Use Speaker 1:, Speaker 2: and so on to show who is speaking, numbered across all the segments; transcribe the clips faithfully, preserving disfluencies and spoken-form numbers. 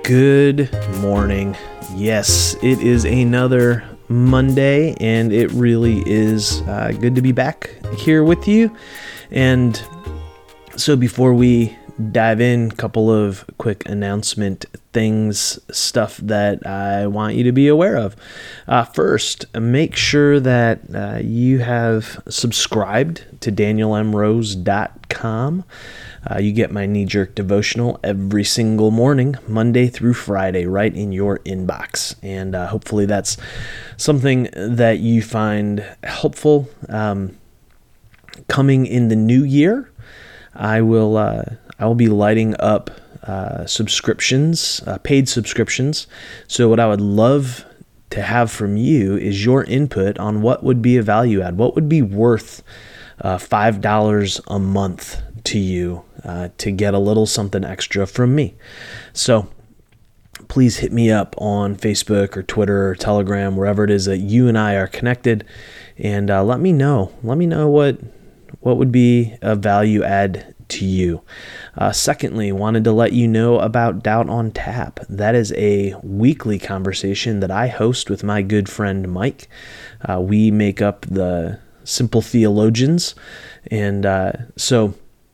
Speaker 1: Good morning. Yes, it is another Monday, and it really is uh, good to be back here with you. And so before we dive in, a couple of quick announcement things, stuff that I want you to be aware of. Uh, first, make sure that uh, you have subscribed to daniel m rose dot com. Uh, you get my knee-jerk devotional every single morning, Monday through Friday, right in your inbox. And uh, hopefully that's something that you find helpful. Um, coming in the new year, I will uh, I will be lighting up uh, subscriptions, uh, paid subscriptions. So what I would love to have from you is your input on what would be a value add, what would be worth uh, five dollars a month to you uh, to get a little something extra from me. So please hit me up on Facebook or Twitter or Telegram, wherever it is that you and I are connected, and uh, let me know. Let me know what what would be a value add to you. Uh, secondly, wanted to let you know about Doubt on Tap. That is a weekly conversation that I host with my good friend Mike. Uh, we make up the Simple Theologians, and uh, so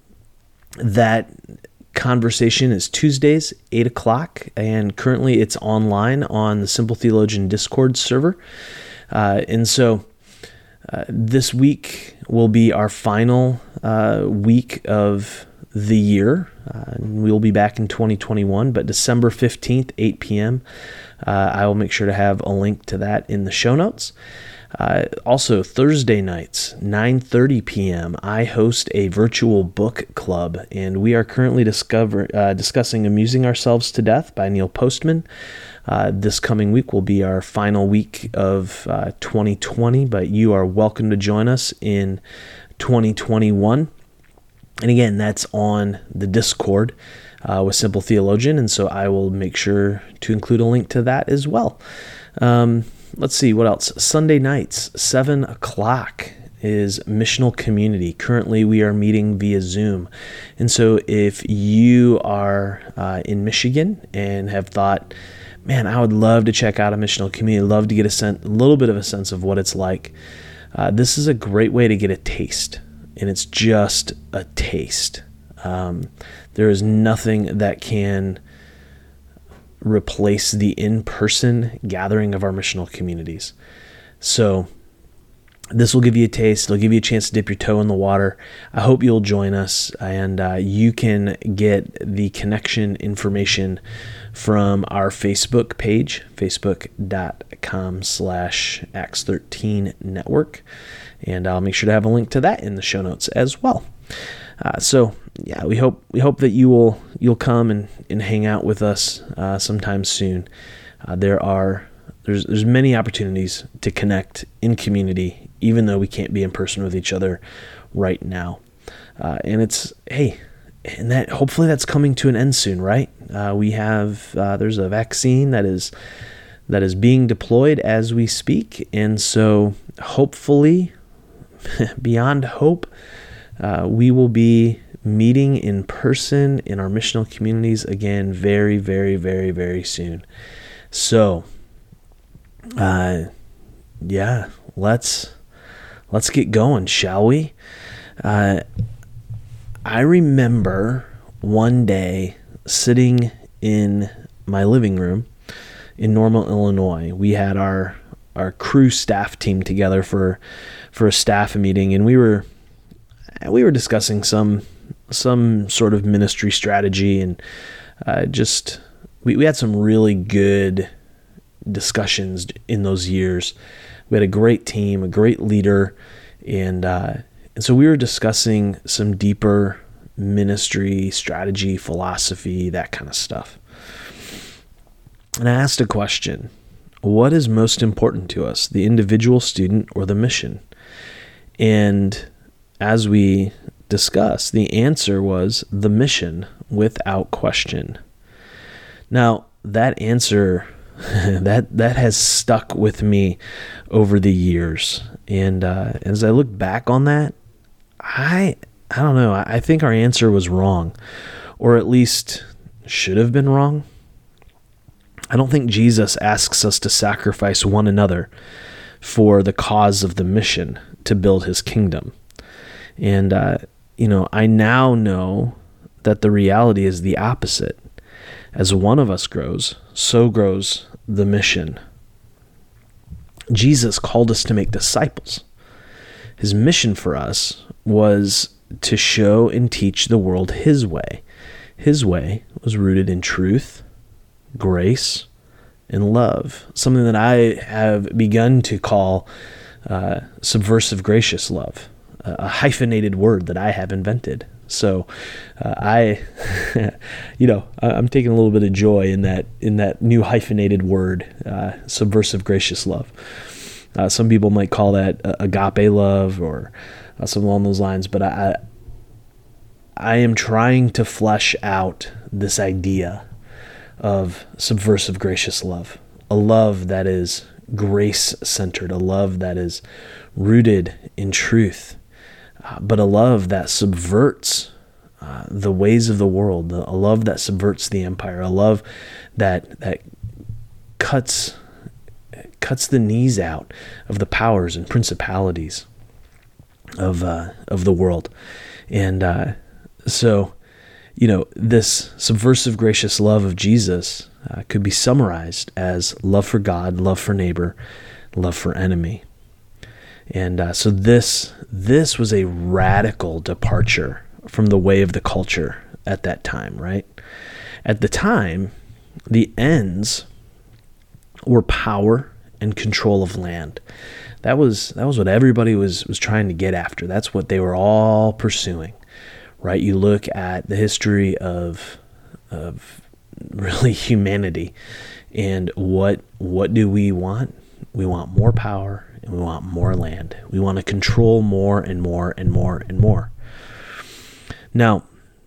Speaker 1: that conversation is Tuesdays, eight o'clock, and currently it's online on the Simple Theologian Discord server. Uh, and so uh, this week will be our final uh, week of the year. Uh, we'll be back in twenty twenty-one, but December fifteenth, eight p.m., uh, I will make sure to have a link to that in the show notes. Uh, also, Thursday nights, nine thirty p.m., I host a virtual book club, and we are currently discover, uh, discussing Amusing Ourselves to Death by Neil Postman. Uh, this coming week will be our final week of uh, twenty twenty, but you are welcome to join us in twenty twenty-one. And again, that's on the Discord uh, with Simple Theologian, and so I will make sure to include a link to that as well. Um, Let's see, what else? Sunday nights, seven o'clock is Missional Community. Currently, we are meeting via Zoom. And so if you are uh, in Michigan and have thought, man, I would love to check out a Missional Community, love to get a, sen- a little bit of a sense of what it's like, uh, this is a great way to get a taste. And it's just a taste. Um, there is nothing that can replace the in-person gathering of our missional communities. So this will give you a taste. It'll give you a chance to dip your toe in the water. I hope you'll join us, and uh, you can get the connection information from our Facebook page, facebook.com slash Acts 13 network. And I'll make sure to have a link to that in the show notes as well. Uh, so yeah, we hope we hope that you will you'll come and, and hang out with us uh, sometime soon. Uh, there are there's there's many opportunities to connect in community, even though we can't be in person with each other right now. Uh, and it's hey, and that hopefully that's coming to an end soon, right? Uh, we have uh, there's a vaccine that is that is being deployed as we speak, and so hopefully, beyond hope, Uh, we will be meeting in person in our missional communities again very, very, very, very soon. So, uh, yeah, let's let's get going, shall we? Uh, I remember one day sitting in my living room in Normal, Illinois. We had our our crew staff team together for for a staff meeting, and we were. We were discussing some some sort of ministry strategy, and uh, just we, we had some really good discussions in those years. We had a great team, a great leader, and uh, and so we were discussing some deeper ministry strategy, philosophy, that kind of stuff. And I asked a question: what is most important to us, the individual student or the mission? And as we discussed, the answer was the mission without question. Now, that answer, that that has stuck with me over the years. And uh, as I look back on that, I I don't know, I, I think our answer was wrong, or at least should have been wrong. I don't think Jesus asks us to sacrifice one another for the cause of the mission to build his kingdom. And, uh, you know, I now know that the reality is the opposite. As one of us grows, so grows the mission. Jesus called us to make disciples. His mission for us was to show and teach the world his way. His way was rooted in truth, grace, and love, something that I have begun to call uh, subversive gracious love, a hyphenated word that I have invented. So uh, I, you know, I'm taking a little bit of joy in that in that new hyphenated word, uh, subversive gracious love. Uh, some people might call that uh, agape love or uh, something along those lines, but I, I am trying to flesh out this idea of subversive gracious love, a love that is grace-centered, a love that is rooted in truth, uh, but a love that subverts uh, the ways of the world, a love that subverts the empire, a love that that cuts cuts the knees out of the powers and principalities of uh, of the world. And uh, so, you know, this subversive gracious love of Jesus uh, could be summarized as love for God, love for neighbor, love for enemy. And uh, so this this was a radical departure from the way of the culture at that time, right? At the time, the ends were power and control of land. That was that was what everybody was was trying to get after. That's what they were all pursuing, right? You look at the history of of really humanity, and what what do we want? We want more power and we want more land. We want to control more and more and more and more. Now,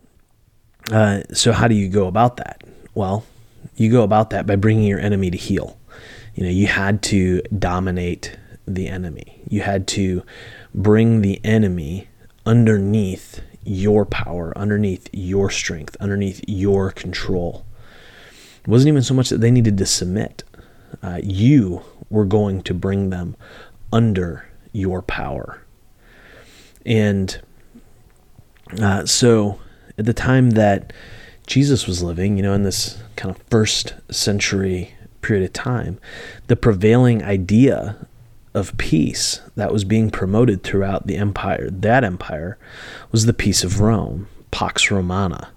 Speaker 1: uh, so how do you go about that? Well, you go about that by bringing your enemy to heel. You know, you had to dominate the enemy. You had to bring the enemy underneath your power, underneath your strength, underneath your control. It wasn't even so much that they needed to submit. Uh, you were going to bring them under your power. And uh, so at the time that Jesus was living, you know, in this kind of first century period of time, the prevailing idea of peace that was being promoted throughout the empire, that empire, was the peace of Rome, Pax Romana.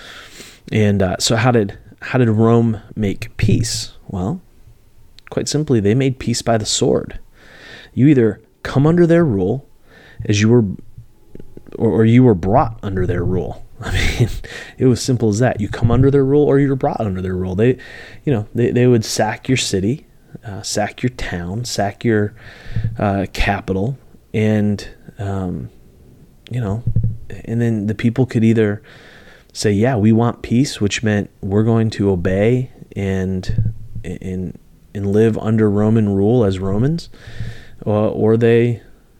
Speaker 1: And uh, so how did how did Rome make peace? Well, quite simply, they made peace by the sword. You either come under their rule as you were, or, or you were brought under their rule. I mean, it was simple as that. You come under their rule or you're brought under their rule. They, you know, they, they would sack your city, uh, sack your town, sack your uh, capital, and, um, you know, and then the people could either say, yeah, we want peace, which meant we're going to obey and and and live under Roman rule as Romans, or, or they,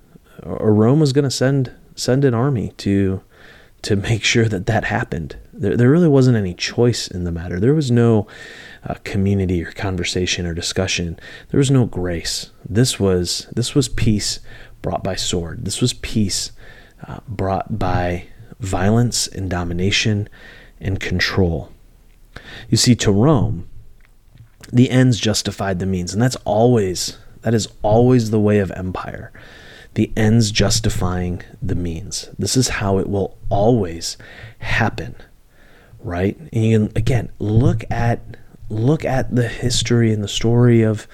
Speaker 1: or Rome was going to send send an army to to make sure that that happened. There, there really wasn't any choice in the matter. There was no uh, community or conversation or discussion. There was no grace. This was this was peace brought by sword. This was peace uh, brought by violence and domination and control. You see, to Rome, the ends justified the means, and that's always that is always the way of empire. The ends justifying the means. This is how it will always happen, right? And you can, again, look at look at the history and the story of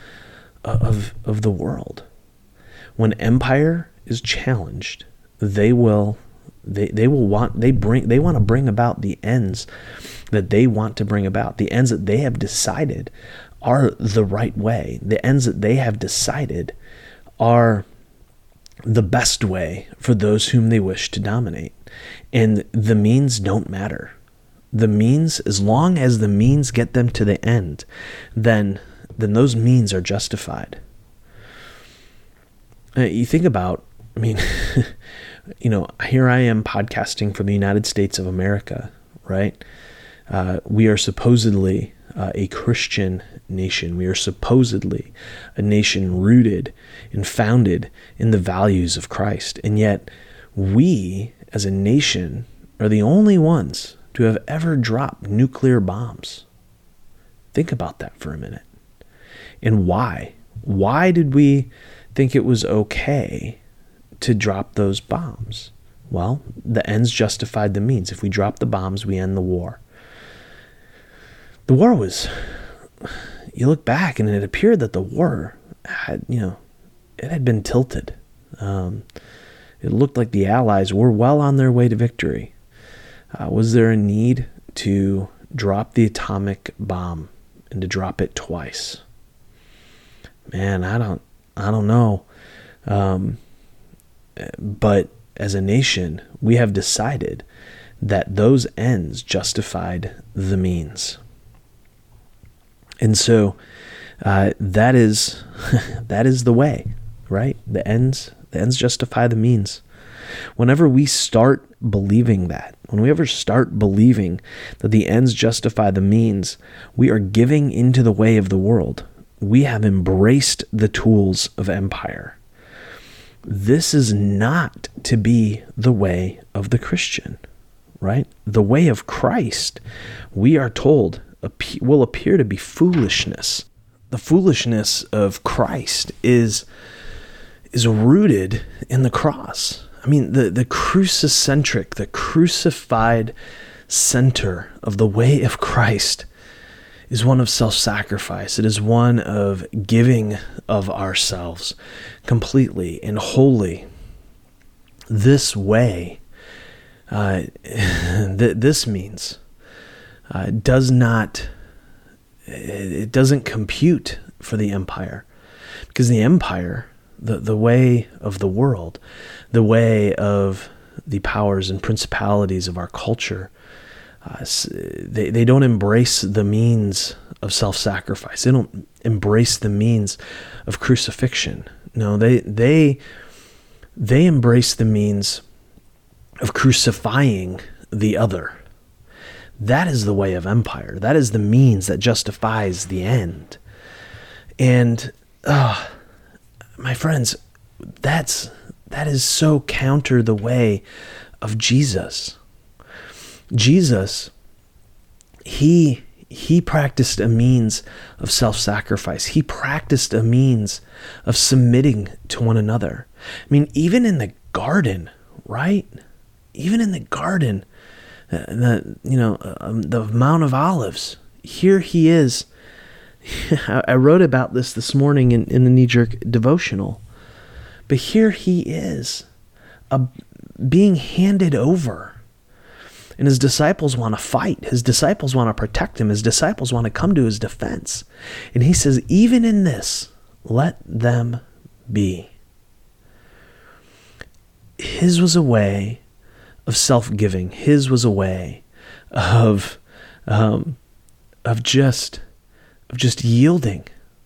Speaker 1: of of the world. When empire is challenged, they will they they will want they bring they want to bring about the ends that they want to bring about, the ends that they have decided are the right way, the ends that they have decided are the best way for those whom they wish to dominate. And the means don't matter. The means, as long as the means get them to the end, then then those means are justified. Uh, you think about, I mean, you know, here I am podcasting from the United States of America, right? Uh, we are supposedly uh, a Christian nation. We are supposedly a nation rooted and founded in the values of Christ. And yet we as a nation are the only ones to have ever dropped nuclear bombs. Think about that for a minute. And why? Why did we think it was okay to drop those bombs? Well, the ends justified the means. If we drop the bombs, we end the war. The war was, you look back and it appeared that the war had, you know, it had been tilted. Um, it looked like the Allies were well on their way to victory. Uh, was there a need to drop the atomic bomb and to drop it twice? Man, I don't, I don't know. Um, but as a nation, we have decided that those ends justified the means. And so uh, that is that is the way, right? The ends, the ends justify the means. Whenever we start believing that, when we ever start believing that the ends justify the means, we are giving into the way of the world. We have embraced the tools of empire. This is not to be the way of the Christian, right? The way of Christ, we are told, will appear to be foolishness. The foolishness of Christ is, is rooted in the cross. I mean, the, the crucicentric, the crucified center of the way of Christ is one of self-sacrifice. It is one of giving of ourselves completely and wholly. This way, uh, th- this means, uh, does not, it doesn't compute for the empire. Because the empire, the, the way of the world, the way of the powers and principalities of our culture, Uh, they, they don't embrace the means of self-sacrifice. They don't embrace the means of crucifixion. No, they they they embrace the means of crucifying the other. That is the way of empire. That is the means that justifies the end. And uh, my friends, that's that is so counter the way of Jesus. Jesus, he he practiced a means of self-sacrifice. He practiced a means of submitting to one another. I mean, even in the garden, right? Even in the garden, uh, the you know um, the Mount of Olives. Here he is. I wrote about this this morning in, in the knee-jerk devotional, but here he is, uh, being handed over. And his disciples want to fight. His disciples want to protect him. His disciples want to come to his defense. And he says, even in this, let them be. His was a way of self-giving. His was a way of, um, of just, of just yielding,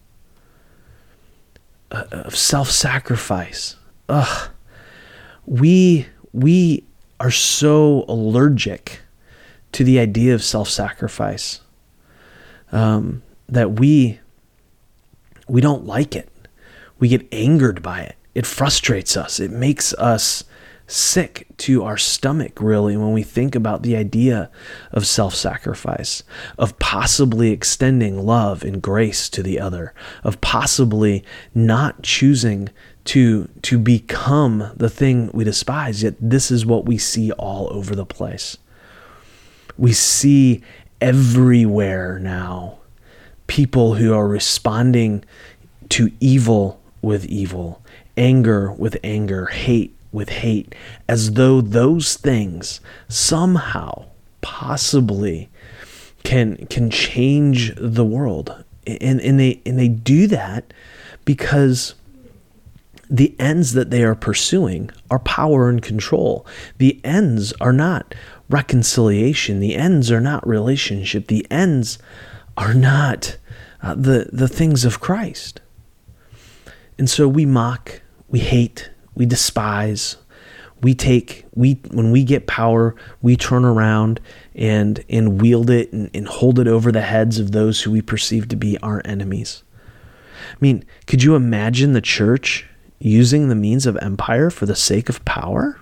Speaker 1: uh, of self-sacrifice. Ugh, we we. are so allergic to the idea of self-sacrifice um, that we we don't like it. We get angered by it. It frustrates us. It makes us sick to our stomach, really, when we think about the idea of self-sacrifice, of possibly extending love and grace to the other, of possibly not choosing to to become the thing we despise. Yet this is what we see all over the place. We see everywhere now people who are responding to evil with evil, anger with anger, hate with hate, as though those things somehow, possibly, can can change the world. And and they and they do that because the ends that they are pursuing are power and control. The ends are not reconciliation. The ends are not relationship. The ends are not uh, the, the things of Christ. And so we mock, we hate, we despise, we take, we when we get power, we turn around and and wield it and, and hold it over the heads of those who we perceive to be our enemies. I mean, could you imagine the church using the means of empire for the sake of power?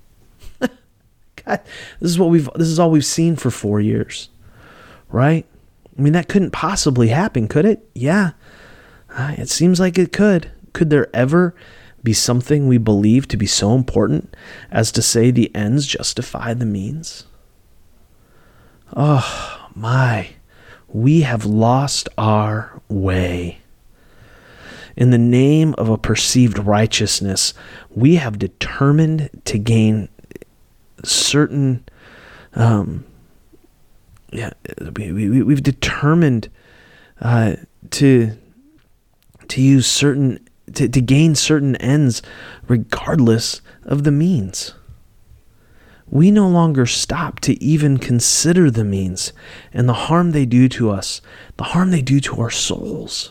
Speaker 1: God, this is what we've this is all we've seen for four years, right? I mean, that couldn't possibly happen, could it? Yeah, uh, it seems like it could. Could there ever be something we believe to be so important as to say the ends justify the means? Oh my, we have lost our way. In the name of a perceived righteousness, we have determined to gain certain, um, yeah, we, we, we've determined uh, to to use certain, to, to gain certain ends regardless of the means. We no longer stop to even consider the means and the harm they do to us, the harm they do to our souls.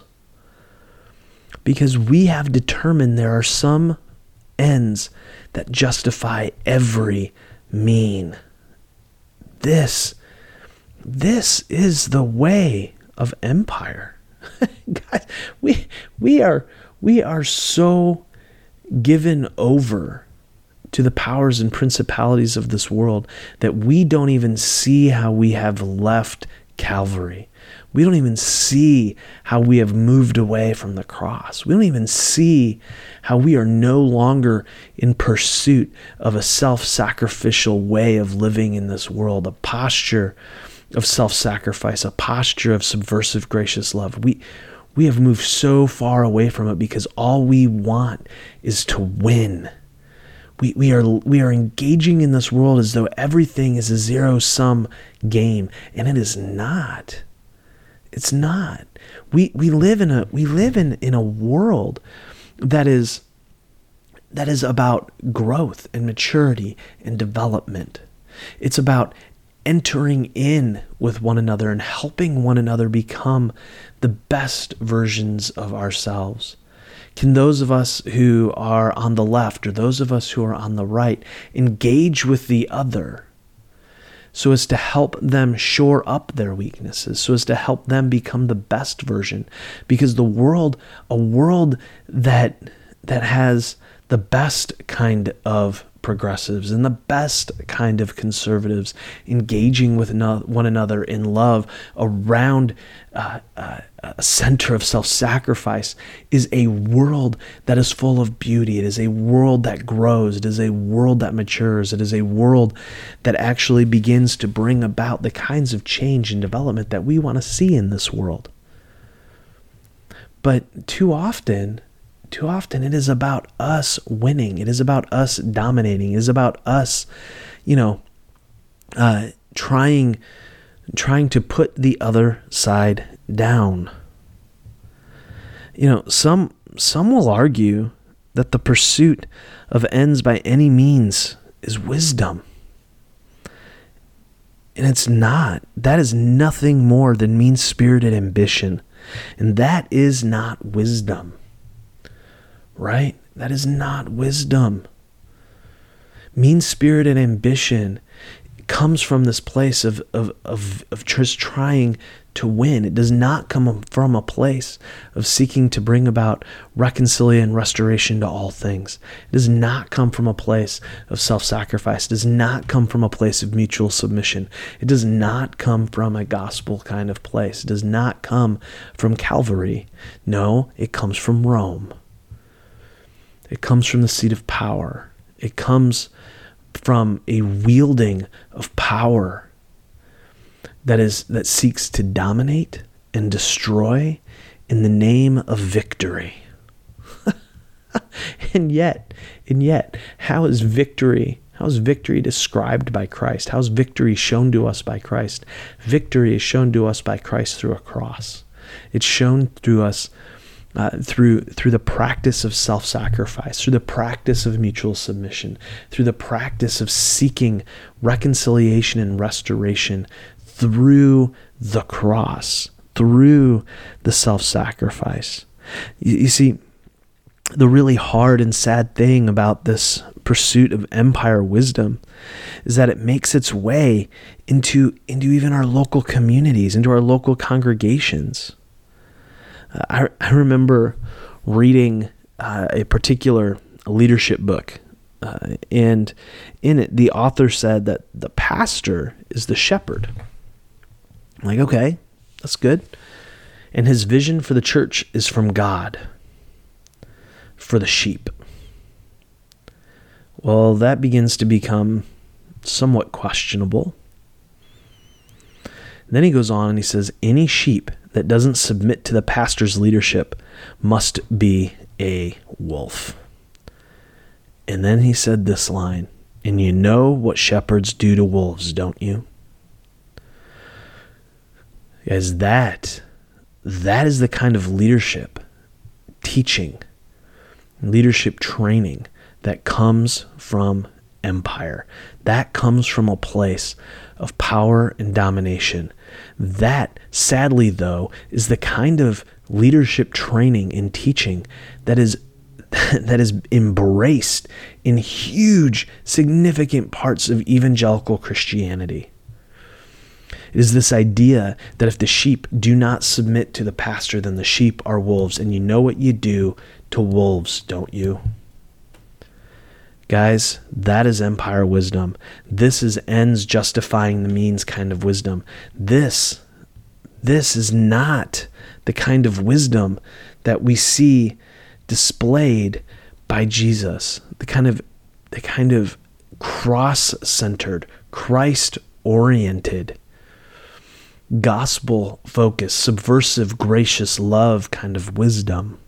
Speaker 1: Because we have determined there are some ends that justify every mean. This, this is the way of empire. Guys, we we are we are so given over to the powers and principalities of this world that we don't even see how we have left Calvary. We don't even see how we have moved away from the cross. We don't even see how we are no longer in pursuit of a self-sacrificial way of living in this world, a posture of self-sacrifice, a posture of subversive, gracious love. We we have moved so far away from it because all we want is to win. We we are we are engaging in this world as though everything is a zero-sum game, and it is not. It's not. We we live in a we live in, in a world that is that is about growth and maturity and development. It's about entering in with one another and helping one another become the best versions of ourselves. Can those of us who are on the left or those of us who are on the right engage with the other so as to help them shore up their weaknesses, so as to help them become the best version? Because the world, a world that that has the best kind of progressives and the best kind of conservatives engaging with no, one another in love around uh, uh, a center of self-sacrifice is a world that is full of beauty. It is a world that grows. It is a world that matures. It is a world that actually begins to bring about the kinds of change and development that we want to see in this world. But too often, Too often it is about us winning. It is about us dominating. It is about us, you know, uh, trying, trying to put the other side down. You know, some some will argue that the pursuit of ends by any means is wisdom. And it's not. That is nothing more than mean-spirited ambition. And that is not wisdom. Right? That is not wisdom. Mean-spirited ambition comes from this place of, of, of, of just trying to win. It does not come from a place of seeking to bring about reconciliation and restoration to all things. It does not come from a place of self-sacrifice. It does not come from a place of mutual submission. It does not come from a gospel kind of place. It does not come from Calvary. No, it comes from Rome. It comes from the seat of power. It comes from a wielding of power that is that seeks to dominate and destroy in the name of victory. and yet, and yet, how is victory, how is victory described by Christ? How is victory shown to us by Christ? Victory is shown to us by Christ through a cross. It's shown through us Uh, through through the practice of self-sacrifice, through the practice of mutual submission, through the practice of seeking reconciliation and restoration through the cross, through the self-sacrifice. You, you see, the really hard and sad thing about this pursuit of empire wisdom is that it makes its way into, into even our local communities, into our local congregations. Uh, I, I remember reading uh, a particular leadership book, uh, and in it, the author said that the pastor is the shepherd. I'm like, okay, that's good. And his vision for the church is from God, for the sheep. Well, that begins to become somewhat questionable. And then he goes on and he says, any sheep that doesn't submit to the pastor's leadership must be a wolf. And then he said this line, and you know what shepherds do to wolves, don't you? As that, that is the kind of leadership, teaching, leadership training that comes from empire. That comes from a place of power and domination. That, sadly though, is the kind of leadership training and teaching that is that is embraced in huge, significant parts of evangelical Christianity. It is this idea that if the sheep do not submit to the pastor, then the sheep are wolves. And you know what you do to wolves, don't you? Guys, that is empire wisdom. This is ends justifying the means kind of wisdom. This, this is not the kind of wisdom that we see displayed by Jesus. The kind of, the kind of cross-centered, Christ-oriented, gospel-focused, subversive, gracious love kind of wisdom.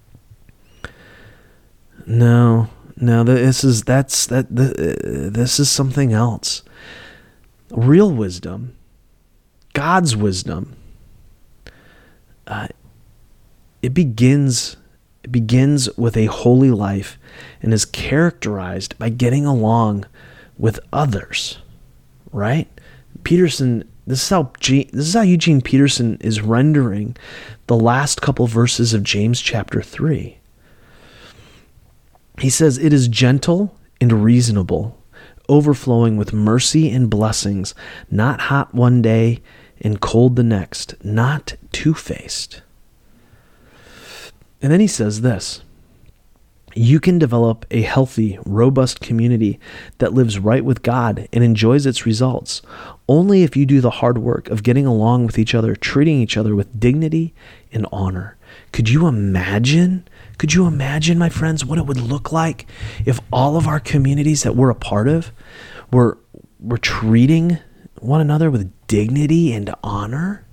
Speaker 1: No. No, this is that's that. This is something else. Real wisdom, God's wisdom. Uh, it begins. It begins with a holy life, and is characterized by getting along with others. Right, Peterson. This is how G, this is how Eugene Peterson is rendering the last couple verses of James chapter three. He says, it is gentle and reasonable, overflowing with mercy and blessings, not hot one day and cold the next, not two-faced. And then he says this, you can develop a healthy, robust community that lives right with God and enjoys its results only if you do the hard work of getting along with each other, treating each other with dignity and honor. Could you imagine? Could you imagine, my friends, what it would look like if all of our communities that we're a part of were, were treating one another with dignity and honor?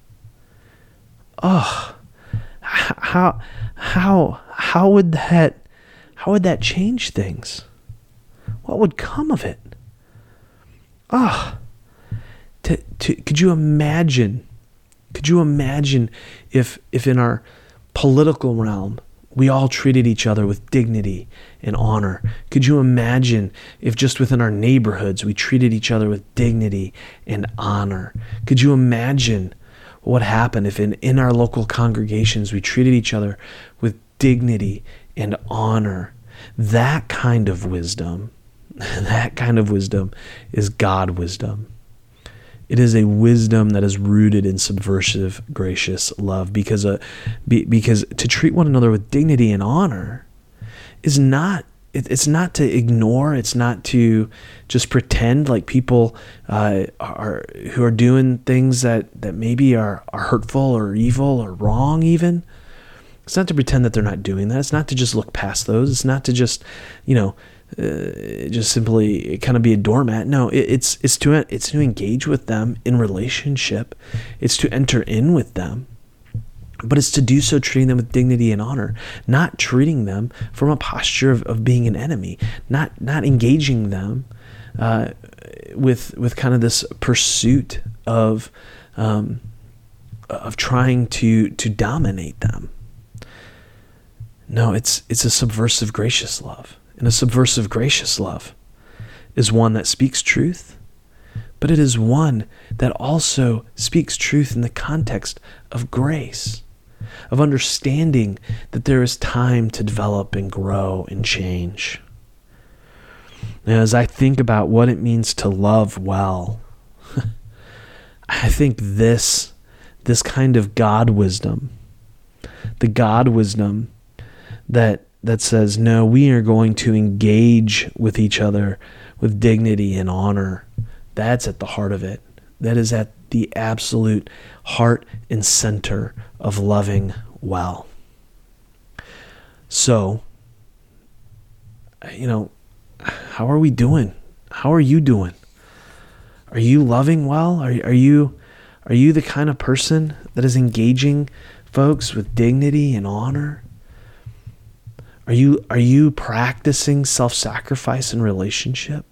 Speaker 1: Oh, how, how, how would that, how would that change things? What would come of it? Ah, oh, to, to, could you imagine, could you imagine if, if in our political realm, we all treated each other with dignity and honor? Could you imagine if just within our neighborhoods we treated each other with dignity and honor? Could you imagine what happened if in, in our local congregations we treated each other with dignity and honor? That kind of wisdom, that kind of wisdom is God wisdom. It is a wisdom that is rooted in subversive, gracious love, because uh, be, because to treat one another with dignity and honor is not, it, it's not to ignore, it's not to just pretend like people uh, are who are doing things that, that maybe are, are hurtful or evil or wrong even. It's not to pretend that they're not doing that. It's not to just look past those. It's not to just, you know, Uh, just simply kind of be a doormat. No, it, it's it's to it's to engage with them in relationship. It's to enter in with them, but it's to do so treating them with dignity and honor, not treating them from a posture of, of being an enemy, not not engaging them uh, with with kind of this pursuit of um, of trying to to dominate them. No, it's it's a subversive, gracious love. And a subversive, gracious love is one that speaks truth, but it is one that also speaks truth in the context of grace, of understanding that there is time to develop and grow and change. And as I think about what it means to love well, I think this, this kind of God wisdom, the God wisdom that that says, no, we are going to engage with each other with dignity and honor. That's at the heart of it. That is at the absolute heart and center of loving well. So, you know, how are we doing? How are you doing? Are you loving well? Are, are you are you the kind of person that is engaging folks with dignity and honor? Are you are you practicing self-sacrifice in relationship?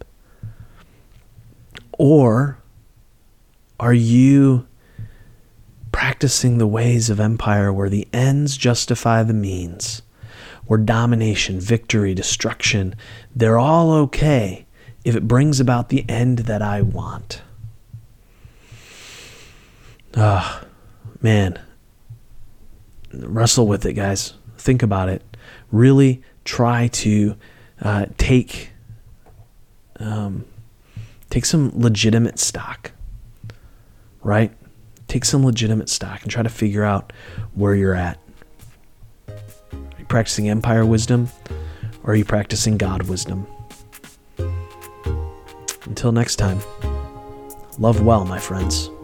Speaker 1: Or are you practicing the ways of empire where the ends justify the means, where domination, victory, destruction, they're all okay if it brings about the end that I want? Ah, oh, man. Wrestle with it, guys. Think about it. Really try to uh, take um, take some legitimate stock, right? Take some legitimate stock and try to figure out where you're at. Are you practicing empire wisdom, or are you practicing God wisdom? Until next time, love well, my friends.